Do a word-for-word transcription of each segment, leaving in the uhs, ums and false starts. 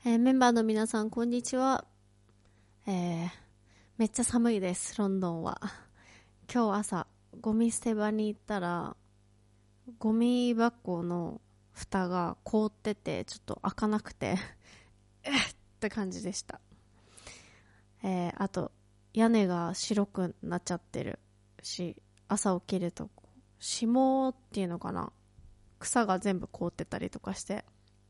えーメンバーの皆さんこんにちは。えーめっちゃ寒いです。ロンドンは。今日朝ゴミ捨て場に行ったらゴミ箱の蓋が凍っててちょっと開かなくてえっって感じでした。えーあと屋根が白くなっちゃってるし、朝起きると霜っていうのかな、草が全部凍ってたりとかして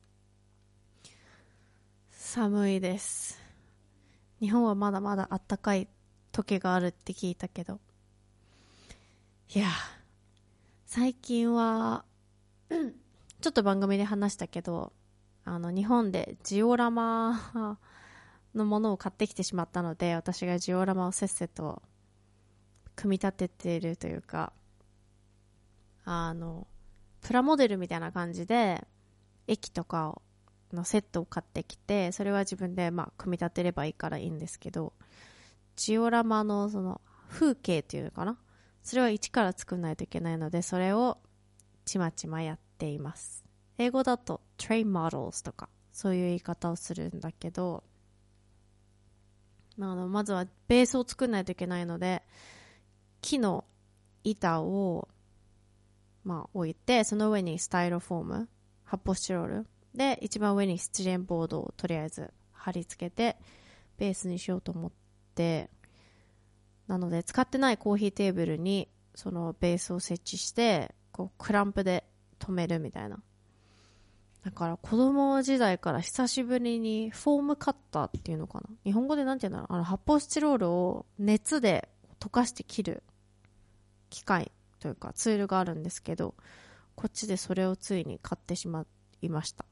寒いです。日本はまだまだ暖かい時があるって聞いたけど、いや最近はちょっと番組で話したけど、あの日本でジオラマのものを買ってきてしまったので、私がジオラマをせっせと組み立てているというか、あのプラモデルみたいな感じで駅とかをのセットを買ってきて、それは自分でまあ組み立てればいいからいいんですけど、ジオラマのその風景っていうのかな、それは一から作んないといけないので、それをちまちまやっています。英語だと train models とかそういう言い方をするんだけど、まあ、あのまずはベースを作んないといけないので、木の板をまあ置いて、その上にスタイロフォーム、発泡スチロールで、一番上にスチレンボードをとりあえず貼り付けてベースにしようと思って、なので使ってないコーヒーテーブルにそのベースを設置して、こうクランプで留めるみたいな。だから子供時代から久しぶりにフォームカッターっていうのかな、日本語でなんて言うんだろう、あの発泡スチロールを熱で溶かして切る機械というかツールがあるんですけど、こっちでそれをついに買ってしまいました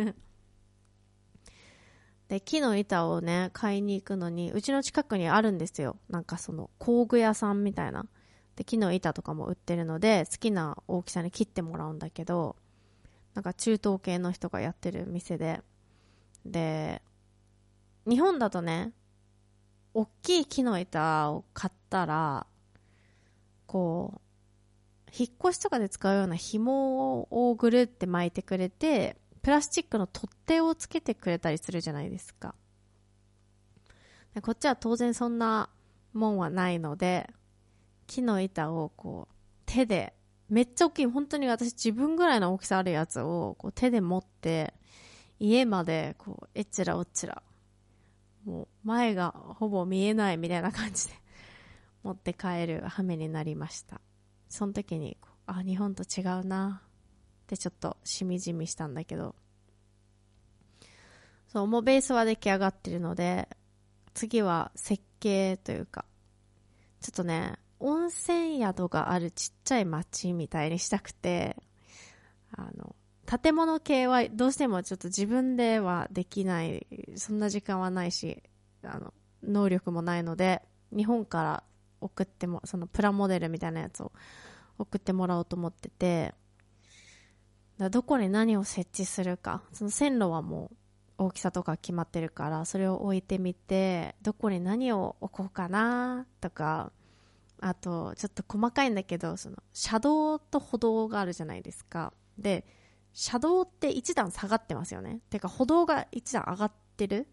で、木の板をね買いに行くのに、うちの近くにあるんですよ、なんかその工具屋さんみたいなで、木の板とかも売ってるので好きな大きさに切ってもらうんだけど、なんか中東系の人がやってる店で、で日本だとね、大きい木の板を買ったらこう引っ越しとかで使うような紐をぐるって巻いてくれて、プラスチックの取っ手をつけてくれたりするじゃないですか。でこっちは当然そんなもんはないので、木の板をこう手で、めっちゃ大きい、本当に私自分ぐらいの大きさあるやつをこう手で持って家までこうえちらおちら、もう前がほぼ見えないみたいな感じで持って帰る羽目になりました。その時にあ、日本と違うなってちょっとしみじみしたんだけど、そう、もうベースは出来上がってるので、次は設計というか、ちょっとね温泉宿があるちっちゃい町みたいにしたくて、あの建物系はどうしてもちょっと自分ではできない、そんな時間はないし、あの能力もないので、日本から送っても、そのプラモデルみたいなやつを送ってもらおうと思ってて、だどこに何を設置するか、その線路はもう大きさとか決まってるから、それを置いてみて、どこに何を置こうかなとか、あとちょっと細かいんだけど、その車道と歩道があるじゃないですか。で車道って一段下がってますよね。てか歩道が一段上がってる。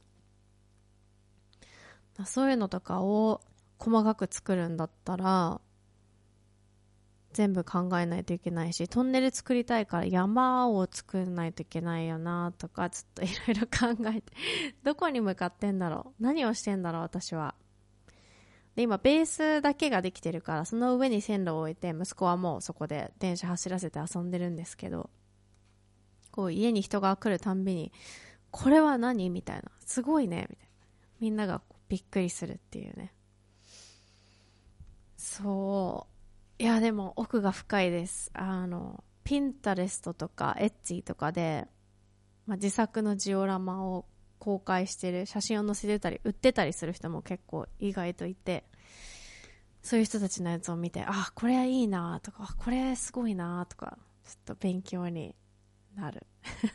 そういうのとかを細かく作るんだったら全部考えないといけないし、トンネル作りたいから山を作らないといけないよなとか、ちょっといろいろ考えてどこに向かってんだろう、何をしてんだろう私は。で今ベースだけができてるから、その上に線路を置いて、息子はもうそこで電車走らせて遊んでるんですけど、こう家に人が来るたんびにこれは何みたいな、すごいねみたいな、みんながびっくりするっていうね。そう、いやでも奥が深いです。あのピンタレストとかエッジーとかで、まあ、自作のジオラマを公開してる写真を載せてたり売ってたりする人も結構意外といて、そういう人たちのやつを見て、あ、これはいいなとか、これすごいなとか、ちょっと勉強になる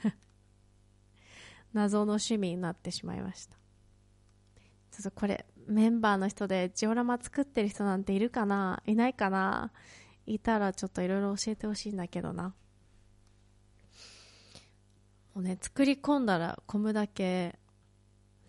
謎の趣味になってしまいました。ちょっとこれメンバーの人でジオラマ作ってる人なんているかな、いないかな、いたらちょっといろいろ教えてほしいんだけどな。もうね、作り込んだら込むだけ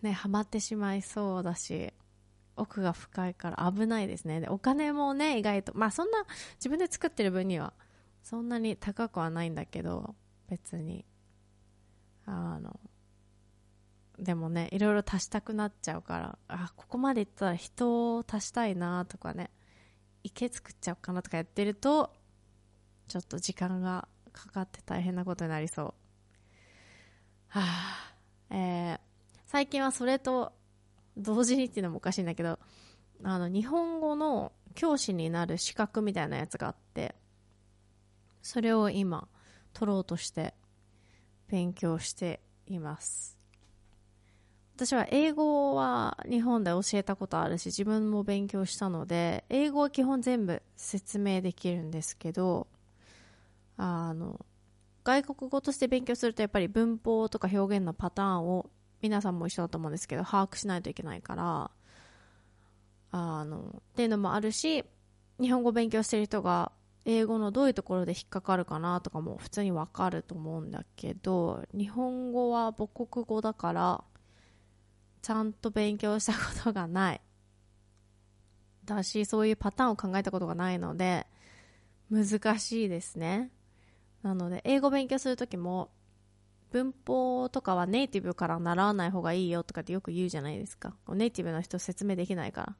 ね、ハマってしまいそうだし、奥が深いから危ないですね。で、お金もね、意外と、まあそんな自分で作ってる分にはそんなに高くはないんだけど、別にあのでもね、いろいろ足したくなっちゃうから、あ、ここまでいったら人を足したいなとかね、池作っちゃおうかなとかやってると、ちょっと時間がかかって大変なことになりそう。はあ、えー、最近はそれと同時にっていうのもおかしいんだけど、あの日本語の教師になる資格みたいなやつがあって、それを今取ろうとして勉強しています。私は英語は日本で教えたことあるし、自分も勉強したので、英語は基本全部説明できるんですけど、あの外国語として勉強するとやっぱり文法とか表現のパターンを皆さんも一緒だと思うんですけど把握しないといけないから、あのっていうのもあるし、日本語を勉強してる人が英語のどういうところで引っかかるかなとかも普通にわかると思うんだけど、日本語は母国語だからちゃんと勉強したことがないだし、そういうパターンを考えたことがないので難しいですね。なので英語勉強するときも文法とかはネイティブから習わない方がいいよとかってよく言うじゃないですか。ネイティブの人説明できないから。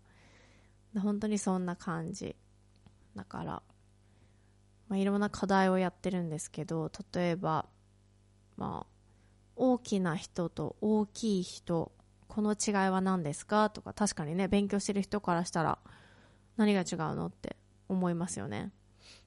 本当にそんな感じだから、まあ、いろんな課題をやってるんですけど、例えば、まあ、大きな人と大きい人、この違いは何ですかとか、確かにね、勉強してる人からしたら何が違うのって思いますよね。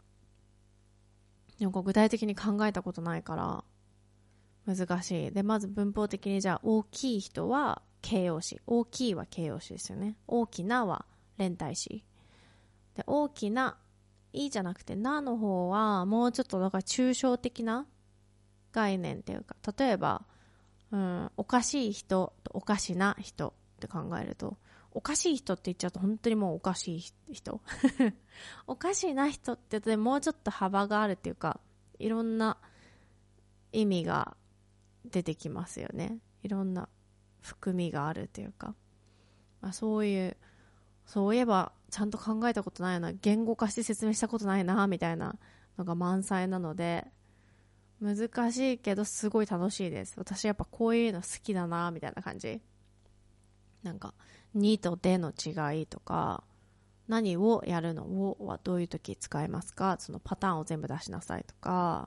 でも具体的に考えたことないから難しい。で、まず文法的にじゃあ大きい人は形容詞、大きいは形容詞ですよね。大きなは連帯詞で、大きないいじゃなくてなの方はもうちょっとだから抽象的な概念っていうか、例えば、うん、おかしい人とおかしな人って考えると、おかしい人って言っちゃうと本当にもうおかしい人おかしいな人って言うともうちょっと幅があるっていうか、いろんな意味が出てきますよね。いろんな含みがあるっていうか、まあ、そういうそういえばちゃんと考えたことないな、言語化して説明したことないなみたいなのが満載なので難しいけどすごい楽しいです。私やっぱこういうの好きだなみたいな感じ。なんかにとでの違いとか、何をやるのをはどういう時使いますか、そのパターンを全部出しなさいとか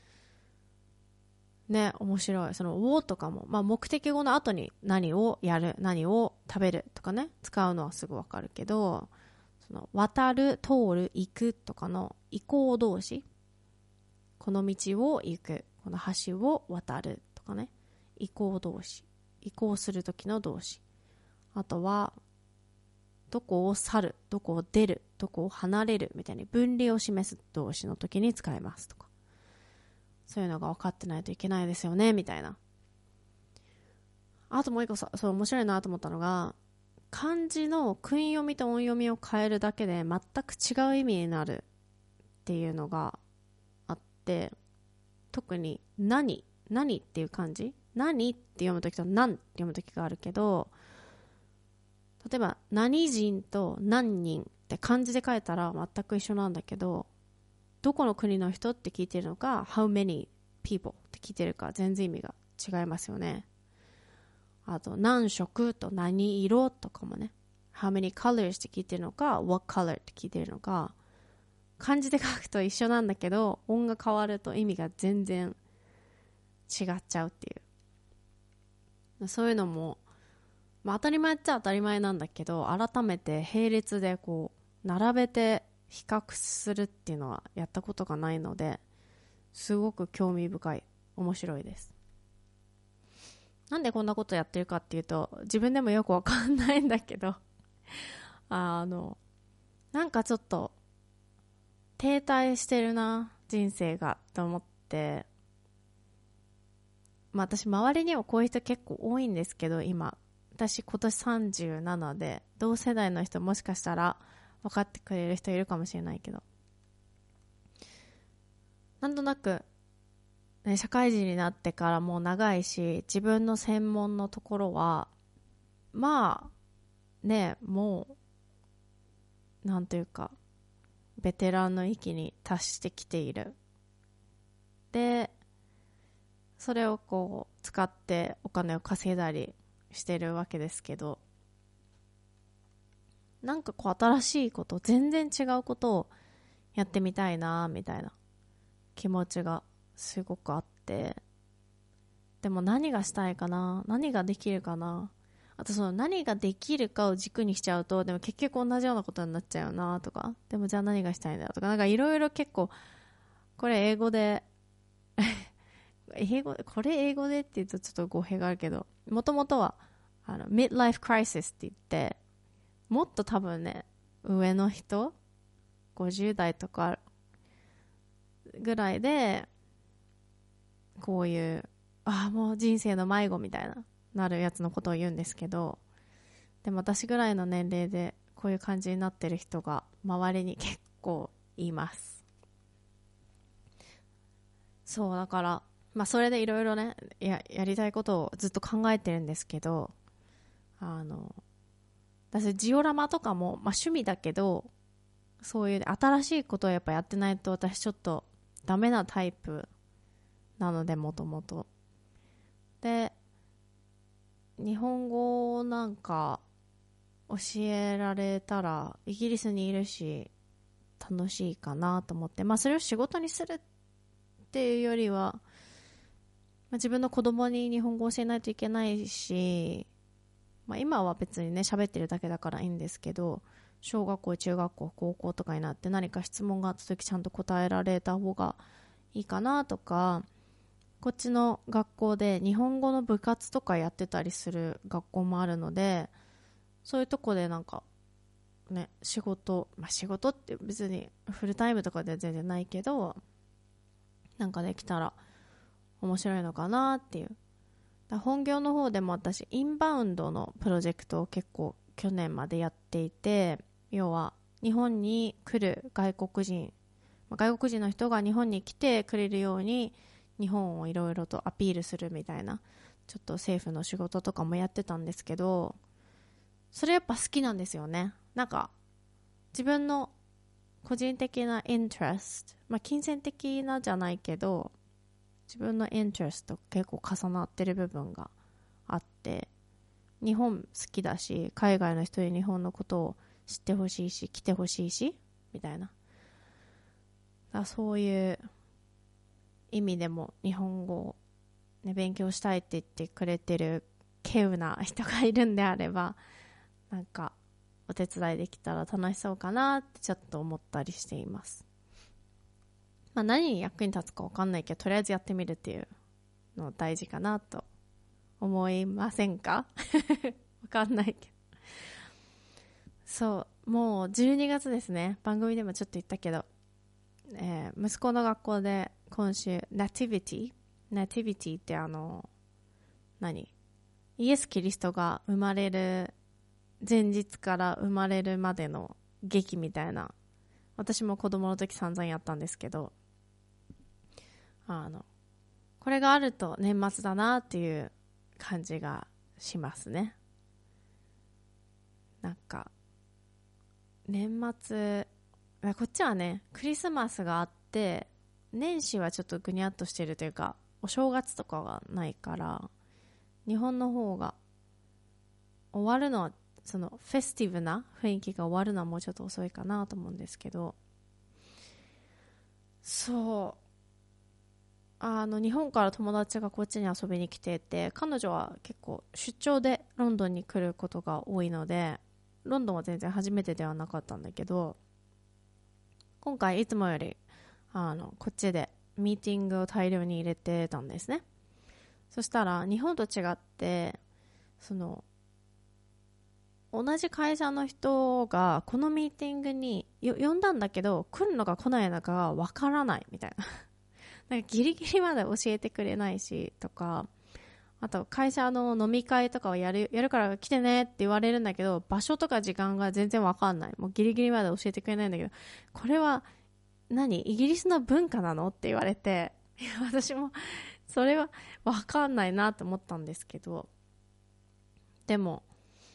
ね、面白い。そのをとかも、まあ、目的語の後に何をやる、何を食べるとかね、使うのはすぐわかるけど、その渡る、通る、行くとかの移行動詞、この道を行く、この橋を渡るとかね、移行動詞、移行する時の動詞、あとはどこを去る、どこを出る、どこを離れるみたいに分離を示す動詞の時に使いますとか、そういうのが分かってないといけないですよねみたいな。あともう一個さ、そう面白いなと思ったのが、漢字の訓読みと音読みを変えるだけで全く違う意味になるっていうのがあって、特に何何っていう漢字、何って読むときと何って読むときがあるけど、例えば何人と何人って漢字で書いたら全く一緒なんだけど、どこの国の人って聞いてるのか how many people って聞いてるか全然意味が違いますよね。あと何色と何色とかもね、 how many colors って聞いてるのか what color って聞いてるのか、漢字で書くと一緒なんだけど音が変わると意味が全然違っちゃうっていう、そういうのも、まあ、当たり前っちゃ当たり前なんだけど、改めて並列でこう並べて比較するっていうのはやったことがないので、すごく興味深い、面白いです。なんでこんなことやってるかっていうと、自分でもよくわかんないんだけどあのなんかちょっと停滞してるな人生がと思って、まあ私周りにはこういう人結構多いんですけど、今私今年さんじゅうななで、同世代の人もしかしたら分かってくれる人いるかもしれないけど、なんとなく、ね、社会人になってからもう長いし、自分の専門のところはまあね、もうなんというかベテランの域に達してきている。でそれをこう使ってお金を稼いだりしてるわけですけど、なんかこう新しいこと、全然違うことをやってみたいなみたいな気持ちがすごくあって、でも何がしたいかな、何ができるかな、あとその何ができるかを軸にしちゃうと、でも結局同じようなことになっちゃうなとか、でもじゃあ何がしたいんだとか、なんかいろいろ結構、これ英語で英語これ英語でって言うとちょっと語弊があるけど、もともとはあの midlife crisis って言って、もっと多分ね上の人ごじゅう代とかぐらいでこういうああもう人生の迷子みたいななるやつのことを言うんですけど、でも私ぐらいの年齢でこういう感じになってる人が周りに結構います。そうだからまあそれでいろいろね や, やりたいことをずっと考えてるんですけど、あの私ジオラマとかも、まあ、趣味だけどそういう新しいことをやっぱやってないと私ちょっとダメなタイプなので、もともとで日本語なんか教えられたらイギリスにいるし楽しいかなと思って、まあそれを仕事にするっていうよりは、まあ、自分の子供に日本語を教えないといけないし、まあ、今は別にね喋ってるだけだからいいんですけど、小学校中学校高校とかになって何か質問があった時ちゃんと答えられた方がいいかなとか、こっちの学校で日本語の部活とかやってたりする学校もあるので、そういうとこでなんかね仕事、まあ、仕事って別にフルタイムとかでは全然ないけど、なんかできたら面白いのかなっていう。だ本業の方でも私インバウンドのプロジェクトを結構去年までやっていて、要は日本に来る外国人、外国人の人が日本に来てくれるように日本をいろいろとアピールするみたいな、ちょっと政府の仕事とかもやってたんですけど、それやっぱ好きなんですよね。なんか自分の個人的なイントレスト、まあ金銭的なじゃないけど自分のイントレストと結構重なってる部分があって、日本好きだし海外の人に日本のことを知ってほしいし来てほしいしみたいな、だそういう意味でも日本語を、ね、勉強したいって言ってくれてる稀有な人がいるんであれば、なんかお手伝いできたら楽しそうかなってちょっと思ったりしています。まあ、何に役に立つか分かんないけどとりあえずやってみるっていうの大事かなと思いませんか分かんないけど、そうもうじゅうにがつですね。番組でもちょっと言ったけど、えー、息子の学校で今週ナティビティナティビティってあの何イエス・キリストが生まれる前日から生まれるまでの劇みたいな、私も子供の時散々やったんですけど、あのこれがあると年末だなっていう感じがしますね。なんか年末こっちはねクリスマスがあって年始はちょっとぐにゃっとしてるというかお正月とかがないから、日本の方が終わるのはそのフェスティブな雰囲気が終わるのはもうちょっと遅いかなと思うんですけど、そうあの日本から友達がこっちに遊びに来てて、彼女は結構出張でロンドンに来ることが多いので、ロンドンは全然初めてではなかったんだけど、今回いつもよりあのこっちでミーティングを大量に入れてたんですね。そしたら日本と違ってその同じ会社の人がこのミーティングに呼んだんだけど来るのか来ないのかがわからないみたいななんかギリギリまで教えてくれないしとか、あと会社の飲み会とかをやる、やるから来てねって言われるんだけど場所とか時間が全然わかんない、もうギリギリまで教えてくれないんだけど、これは何イギリスの文化なのって言われて、いや私もそれはわかんないなと思ったんですけど、でも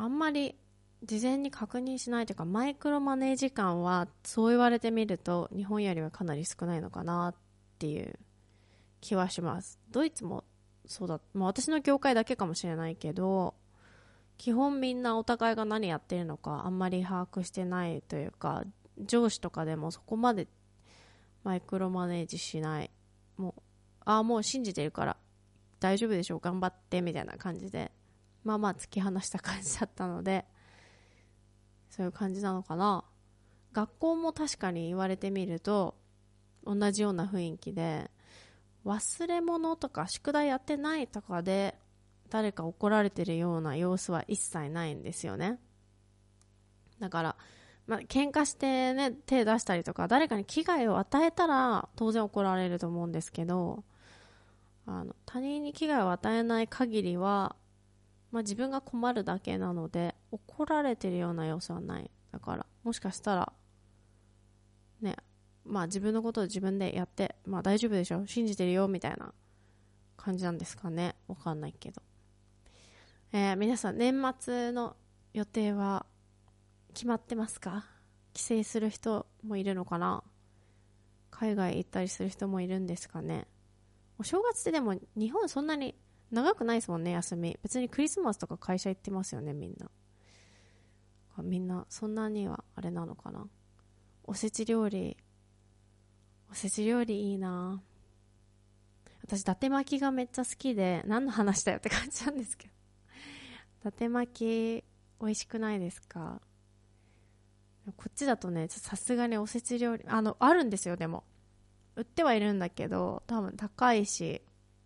あんまり事前に確認しないというか、マイクロマネー時間はそう言われてみると日本よりはかなり少ないのかなっていう気はします。ドイツもそうだ、まあ、私の業界だけかもしれないけど、基本みんなお互いが何やってるのかあんまり把握してないというか、上司とかでもそこまでマイクロマネージしない、もうああもう信じてるから大丈夫でしょう頑張ってみたいな感じで、まあまあ突き放した感じだったので、そういう感じなのかな。学校も確かに言われてみると同じような雰囲気で、忘れ物とか宿題やってないとかで誰か怒られてるような様子は一切ないんですよね。だから、まあ、喧嘩してね手出したりとか誰かに危害を与えたら当然怒られると思うんですけど、あの他人に危害を与えない限りは、まあ、自分が困るだけなので怒られてるような様子はない。だからもしかしたらね、まあ自分のことを自分でやって、まあ大丈夫でしょ信じてるよみたいな感じなんですかね。わかんないけど、えー、皆さん年末の予定は決まってますか？帰省する人もいるのかな？海外行ったりする人もいるんですかね。お正月ってでも日本そんなに長くないですもんね、休み。別にクリスマスとか会社行ってますよね、みんな。みんなそんなにはあれなのかな。おせち料理おせち料理いいな。私伊達巻きがめっちゃ好きで、何の話だよって感じなんですけど、伊達巻き美味しくないですか？こっちだとね、さすがにおせち料理あのあるんですよ。でも売ってはいるんだけど多分高いし、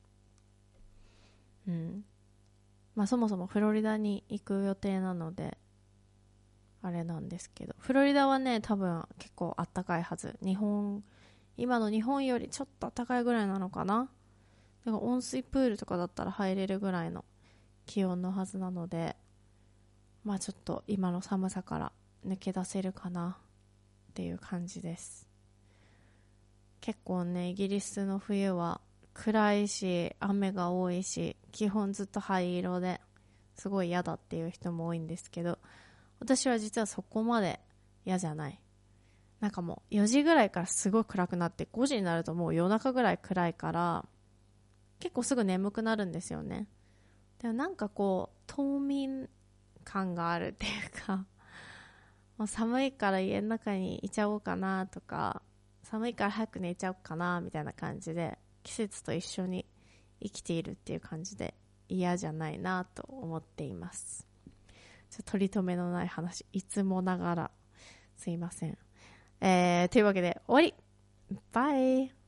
うんまあそもそもフロリダに行く予定なのであれなんですけど、フロリダはね多分結構あったかいはず。日本今の日本よりちょっと暖かいぐらいなのかな。だから温水プールとかだったら入れるぐらいの気温のはずなので、まあちょっと今の寒さから抜け出せるかなっていう感じです。結構ねイギリスの冬は暗いし雨が多いし、基本ずっと灰色ですごい嫌だっていう人も多いんですけど、私は実はそこまで嫌じゃない。なんかもうよじぐらいからすごい暗くなってごじになるともう夜中ぐらい暗いから結構すぐ眠くなるんですよね。でもなんかこう冬眠感があるっていうかもう寒いから家の中にいちゃおうかなとか、寒いから早く寝ちゃおうかなみたいな感じで季節と一緒に生きているっていう感じで嫌じゃないなと思っています。ちょっと取り留めのない話いつもながらすいません。えー、というわけで終わり。バイ。